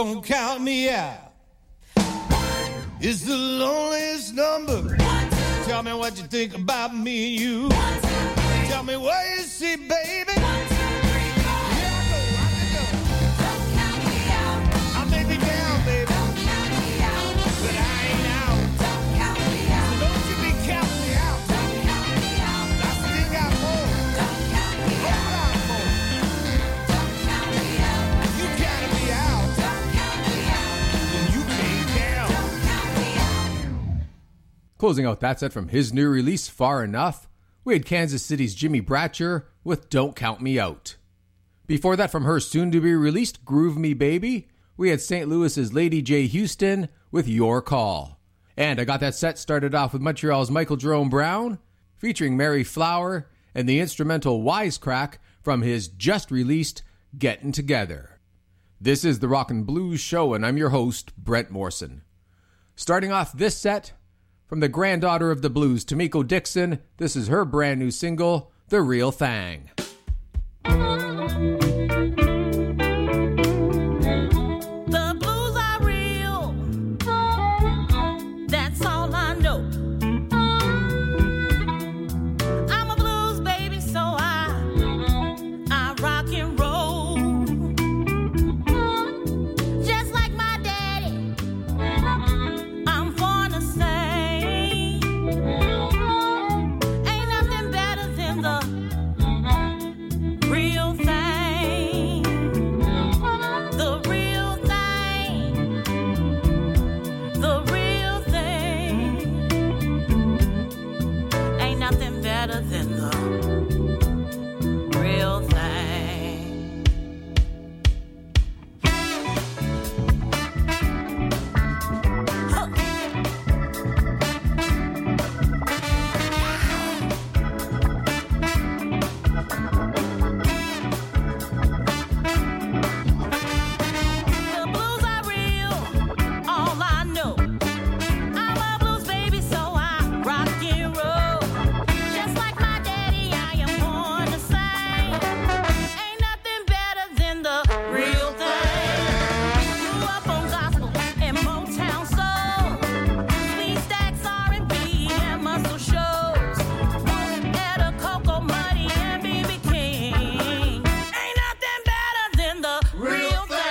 don't count me out. It's the loneliest number. Tell me what you think about me and you. Tell me what you see, baby. Closing out that set from his new release, Far Enough, we had Kansas City's Jimmy Bratcher with Don't Count Me Out. Before that, from her soon-to-be-released Groove Me Baby, we had St. Louis's Lady J. Houston with Your Call. And I got that set started off with Montreal's Michael Jerome Brown, featuring Mary Flower, and the instrumental Wisecrack from his just-released Gettin' Together. This is the Rockin' Blues Show, and I'm your host, Brent Morrison. Starting off this set, from the granddaughter of the blues, Tamiko Dixon, this is her brand new single, The Real Thing. The blues are real, that's all I know. I'm a blues baby, so I rock and roll. Just like my daddy, I'm born to say ain't nothing better than the real thing. The real thing. The real thing. Ain't nothing better than the real thing. Huh. The blues are real, all I know. I'm a blues baby, so I rock and roll. Just like my daddy, I am born to sing. Ain't nothing better than the real thing. Grew up on gospel and Motown soul, sweet stacks R&B and muscle shows. Etta, Coco, Muddy and B.B. King. Ain't nothing better than the real thing.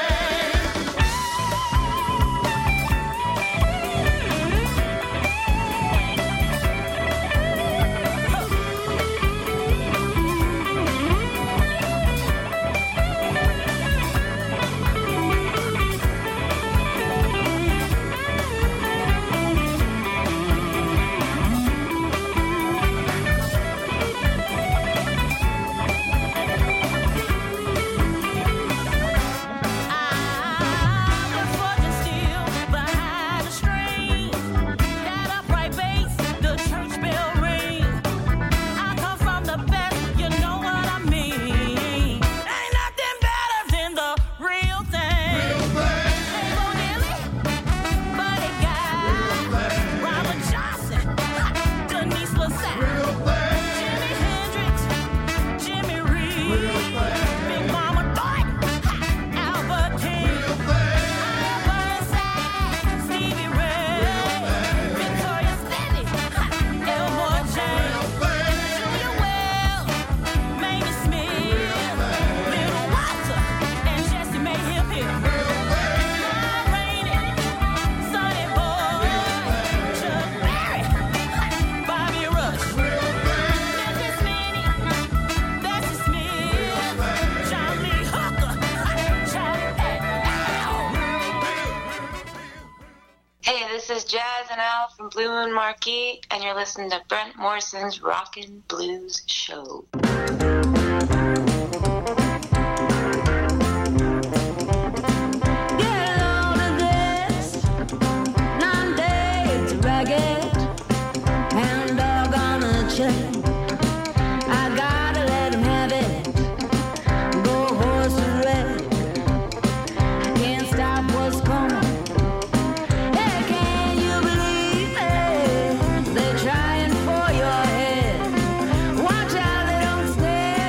Hey, this is Jazz and Al from Blue Moon Marquee, and you're listening to Brent Morrison's Rockin' Blues Show. Trying for your head. Watch out, they don't stay.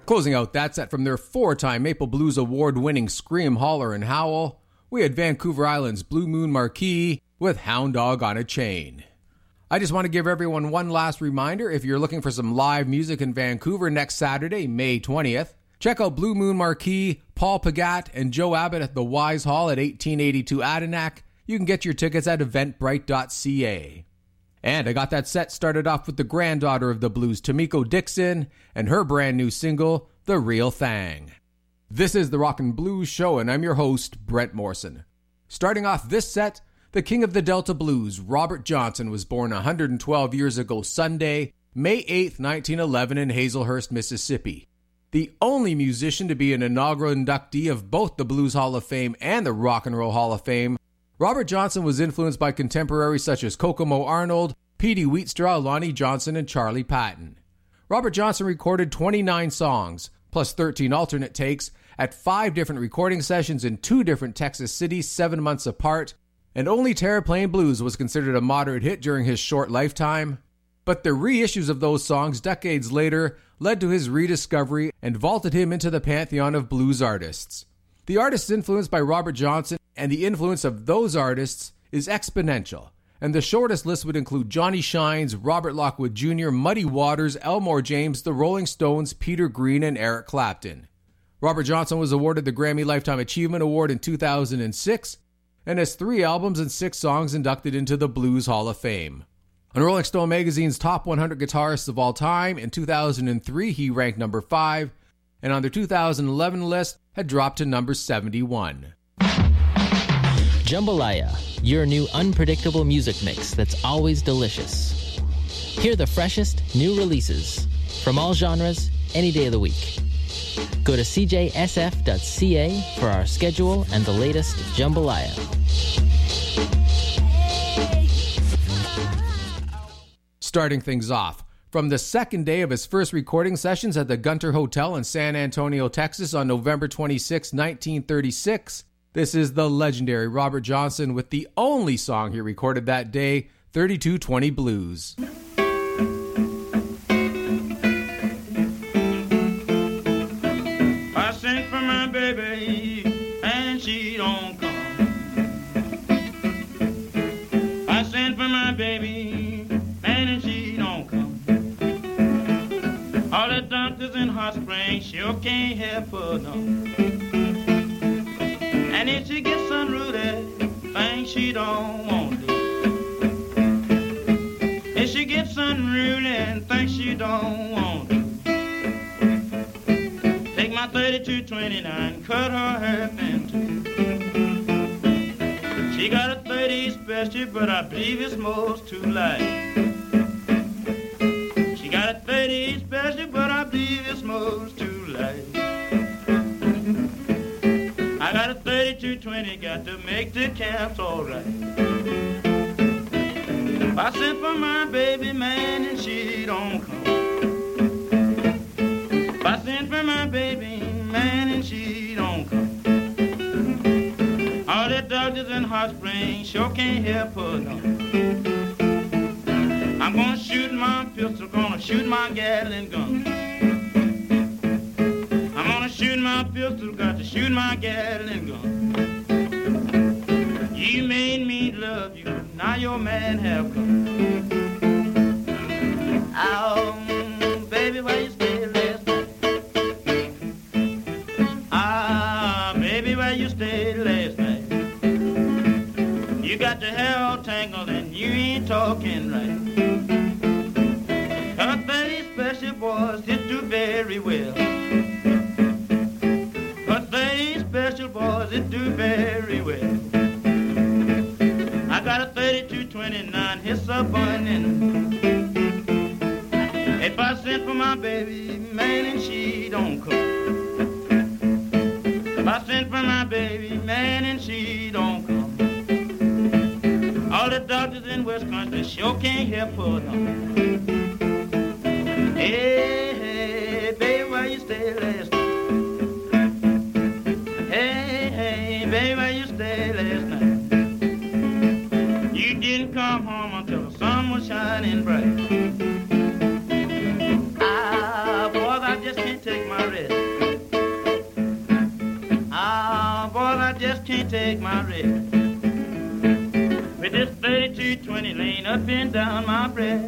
Closing out that set from their 4-time Maple Blues Award-winning Scream, Holler, and Howl, we had Vancouver Island's Blue Moon Marquee with Hound Dog on a Chain. I just want to give everyone one last reminder, if you're looking for some live music in Vancouver next Saturday, May 20th, check out Blue Moon Marquee, Paul Pagat, and Joe Abbott at the Wise Hall at 1882 Adinak. You can get your tickets at eventbrite.ca. And I got that set started off with the granddaughter of the blues, Tamiko Dixon, and her brand new single, The Real Thang. This is the Rockin' Blues Show, and I'm your host, Brent Morrison. Starting off this set, the king of the Delta Blues, Robert Johnson, was born 112 years ago Sunday, May 8, 1911 in Hazelhurst, Mississippi. The only musician to be an inaugural inductee of both the Blues Hall of Fame and the Rock and Roll Hall of Fame, Robert Johnson was influenced by contemporaries such as Kokomo Arnold, Petey Wheatstraw, Lonnie Johnson, and Charlie Patton. Robert Johnson recorded 29 songs, plus 13 alternate takes, at 5 different recording sessions in 2 different Texas cities 7 months apart, and only Terraplane Blues was considered a moderate hit during his short lifetime. But the reissues of those songs decades later led to his rediscovery and vaulted him into the pantheon of blues artists. The artists influenced by Robert Johnson and the influence of those artists is exponential, and the shortest list would include Johnny Shines, Robert Lockwood Jr., Muddy Waters, Elmore James, the Rolling Stones, Peter Green, and Eric Clapton. Robert Johnson was awarded the Grammy Lifetime Achievement Award in 2006 and has 3 albums and 6 songs inducted into the Blues Hall of Fame. On Rolling Stone magazine's Top 100 Guitarists of All Time, in 2003 he ranked number 5, and on their 2011 list had dropped to number 71. Jambalaya, your new unpredictable music mix that's always delicious. Hear the freshest new releases from all genres any day of the week. Go to cjsf.ca for our schedule and the latest Jambalaya. Starting things off, from the second day of his first recording sessions at the Gunter Hotel in San Antonio, Texas on November 26, 1936, this is the legendary Robert Johnson with the only song he recorded that day, 3220 Blues. I sent for my baby and she don't come. I sent for my baby and she don't come. All the doctors in Hot Springs sure can't help her, no. And if she gets unruly, things she don't want to. If she gets unruly and things she don't want to. Take my 3229, cut her hair in two. She got a 30 special, but I believe it's most too light. She got a 30 special, but I believe it's most too light. I got a 3220, got to make the camps all right. I sent for my baby man and she don't come. I sent for my baby man and she don't come. All the doctors in Hot Springs sure can't help her, no. I'm gonna shoot my pistol, gonna shoot my Gatling gun. I'm gonna shoot my pistol, got to shoot my Gatling gun. You made me love you, now your man have come. Oh, baby, why you stay last night? Ah, baby, why you stay last night? You got your hair all tangled and you ain't talking right. Her 30 special boys did do very well. Her 30 special boys did do very well. I got a 3229, it's a burning. If I sent for my baby, man, and she don't come. If I sent for my baby, man, and she don't come. All the doctors in West Country sure can't help her, no. Hey, hey, baby, why you stay last night? Hey, hey, baby, why you stay last night? You didn't come home until the sun was shining bright. Ah, boys, I just can't take my rest. take my rest. With this 3220 lane up and down my breast.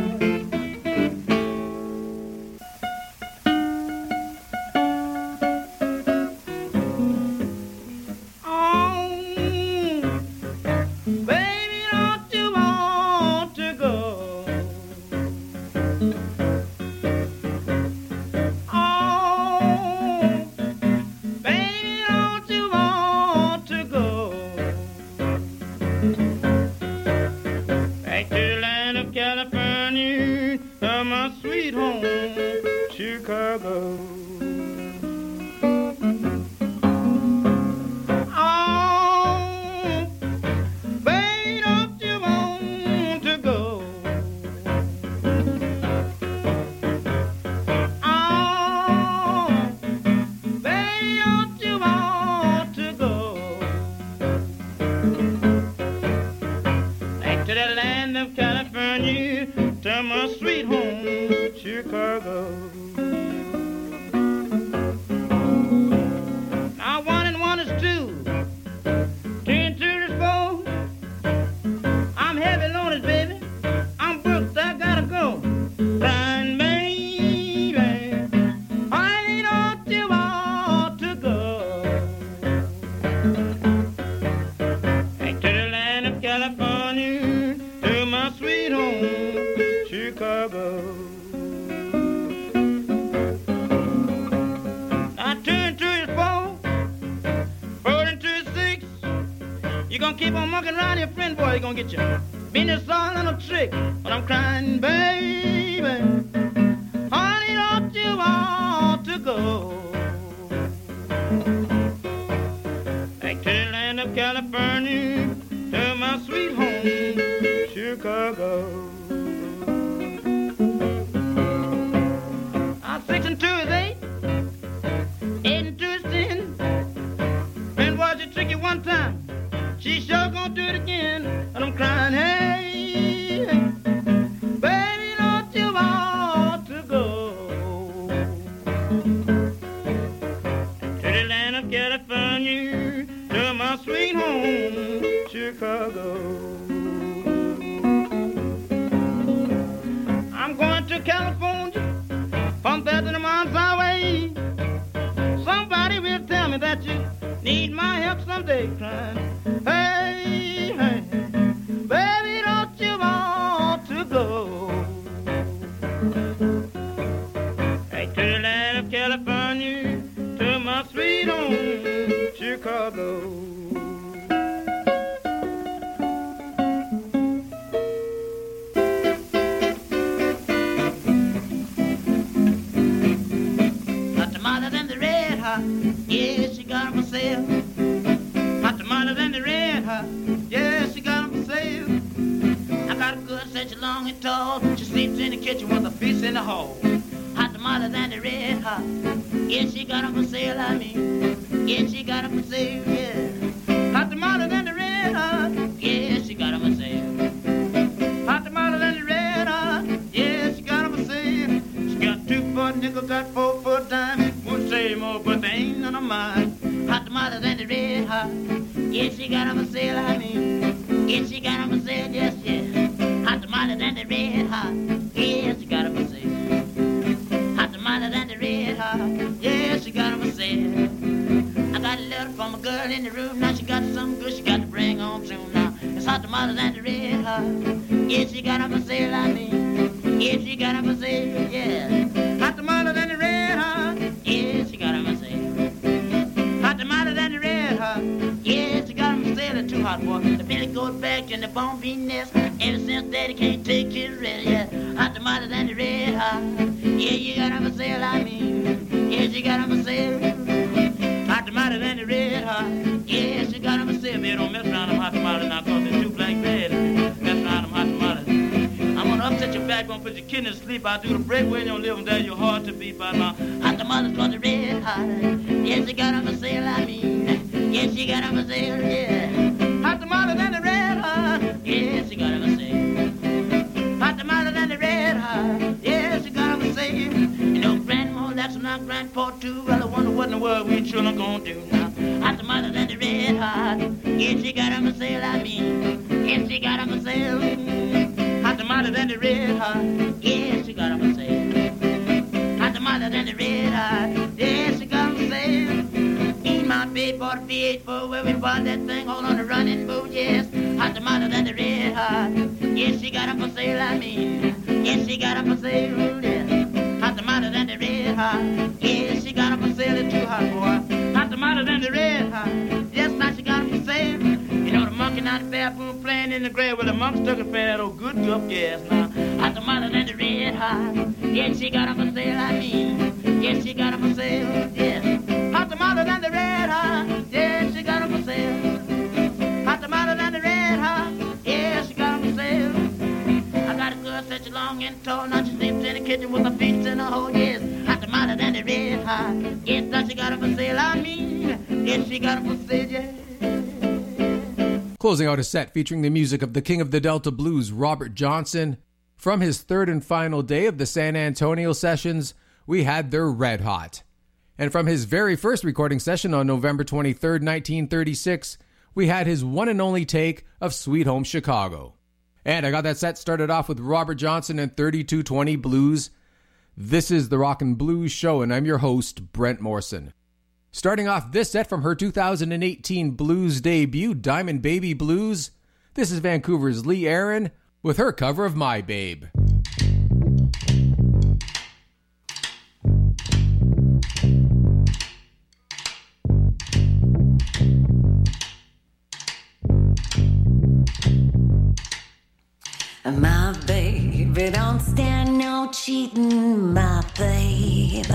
I do the breakaway and you live and there you're hard to beat by now. Hot tamales got the red hot. Yes, you got them for sale, I mean. Yes, you got them for sale, yeah. Hot tamales and the red hot. Yes, you got them for sale. Hot tamales and the red hot. Yes, you got them for sale. You know, grandma, that's not grandpa too. Well, I wonder what in the world we children gonna do now. Hot tamales and the red hot. sale. Hot tamale than the red hot. Yeah, she got 'em for sale. Hot tamale than the red hot. Yeah, she got 'em for sale. Me and my babe bought a V8 for where we bought that thing all on the running boat. Yes, hot tamale than the red hot. Yeah, she got 'em for sale. I mean, yeah, she got 'em for sale. Yeah, hot tamale than the red hot. Yeah, she got 'em for sale. It's too hot, boy. Hot tamale than the red hot. Yes, now she got 'em for sale. You know the monkey now the bathroom playing in the grave with the monk stuck and playing that old good guff gas now. Hot tamale than the red hot. Yes, she got 'em for sale. I mean, yes, she got 'em for sale. Yes, hot tamale than the red hot. Yes, she got 'em for sale. Hot tamale than the red hot. Yes, she got 'em for sale. I got a girl such long and tall. Now she sleeps in the kitchen with her feet in a hole. Yes, hot tamale than the red hot. Yes, now she got 'em for sale. I mean, yes, she got 'em for sale. Yeah. Closing out a set featuring the music of the King of the Delta Blues, Robert Johnson. From his third and final day of the San Antonio sessions, we had their Red Hot. And from his very first recording session on November 23rd, 1936, we had his one and only take of Sweet Home Chicago. And I got that set started off with Robert Johnson and 3220 Blues. This is the Rockin' Blues Show, and I'm your host, Brent Morrison. Starting off this set from her 2018 blues debut, Diamond Baby Blues, this is Vancouver's Lee Aaron with her cover of My Babe. My baby don't stand no cheating, my babe.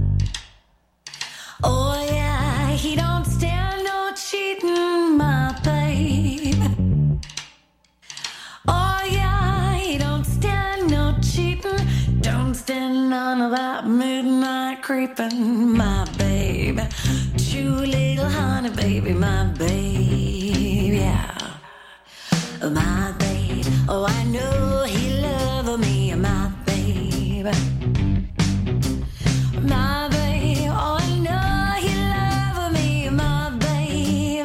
Oh yeah, he don't stand no cheating, my babe. Oh yeah, he don't stand no cheating. Don't stand none of that midnight creeping, my babe. True little honey baby, my babe, yeah. My babe, oh I know he love me, my babe. My babe, oh I know he love me, my babe.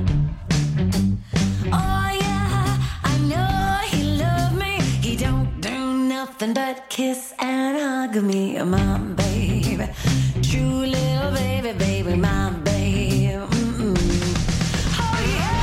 Oh yeah, I know he love me. He don't do nothing but kiss and hug me, my babe. True little baby, baby, my babe. Mm-mm. Oh yeah.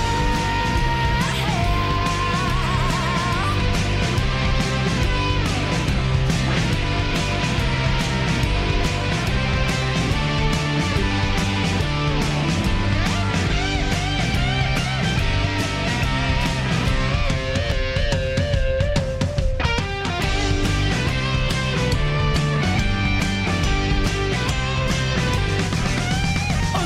Oh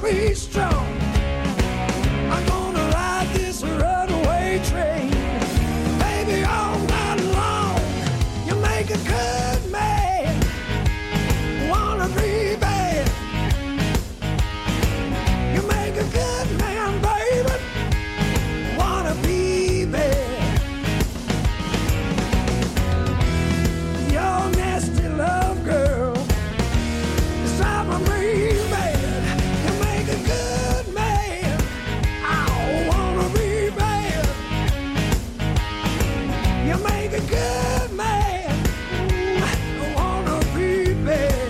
be strong. I'm gonna ride this runaway train. Baby, all night long, you make a good man wanna be bad. You make a good man, baby, wanna be bad. Your nasty love, girl, is driving me mad. You make a good man, I wanna be bad. You make a good man, I wanna be bad.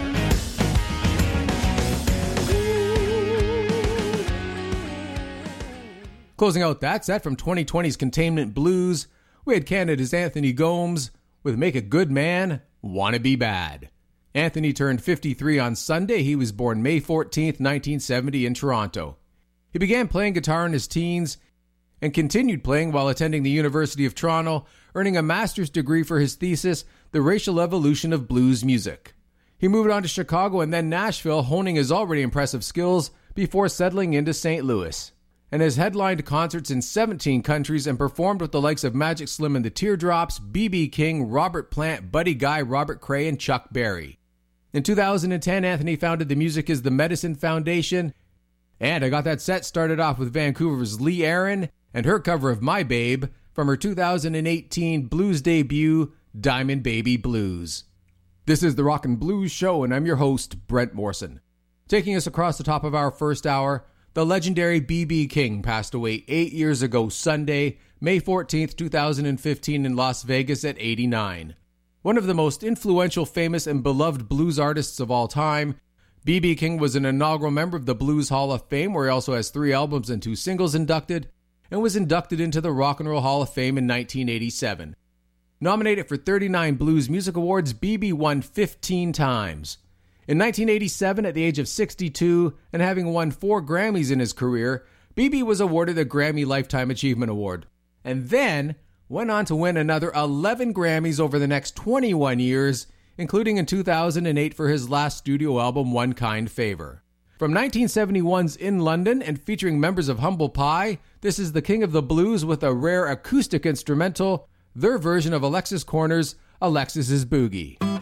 Closing out that set from 2020's Containment Blues, we had Canada's Anthony Gomes with Make a Good Man, Wanna Be Bad. Anthony turned 53 on Sunday. He was born May 14th, 1970 in Toronto. He began playing guitar in his teens and continued playing while attending the University of Toronto, earning a master's degree for his thesis, The Racial Evolution of Blues Music. He moved on to Chicago and then Nashville, honing his already impressive skills before settling into St. Louis, and has headlined concerts in 17 countries and performed with the likes of Magic Slim and the Teardrops, B.B. King, Robert Plant, Buddy Guy, Robert Cray, and Chuck Berry. In 2010, Anthony founded the Music is the Medicine Foundation, and I got that set started off with Vancouver's Lee Aaron and her cover of My Babe from her 2018 blues debut, Diamond Baby Blues. This is the Rock and Blues Show, and I'm your host, Brent Morrison. Taking us across the top of our first hour, the legendary B.B. King passed away 8 years ago Sunday, May 14th, 2015 in Las Vegas at 89. One of the most influential, famous, and beloved blues artists of all time, B.B. King was an inaugural member of the Blues Hall of Fame, where he also has 3 albums and 2 singles inducted, and was inducted into the Rock and Roll Hall of Fame in 1987. Nominated for 39 Blues Music Awards, B.B. won 15 times. In 1987, at the age of 62, and having won 4 Grammys in his career, B.B. was awarded a Grammy Lifetime Achievement Award, and then went on to win another 11 Grammys over the next 21 years, including in 2008 for his last studio album, One Kind Favor. From 1971's In London and featuring members of Humble Pie, this is the King of the Blues with a rare acoustic instrumental, their version of Alexis Corner's Alexis's Boogie.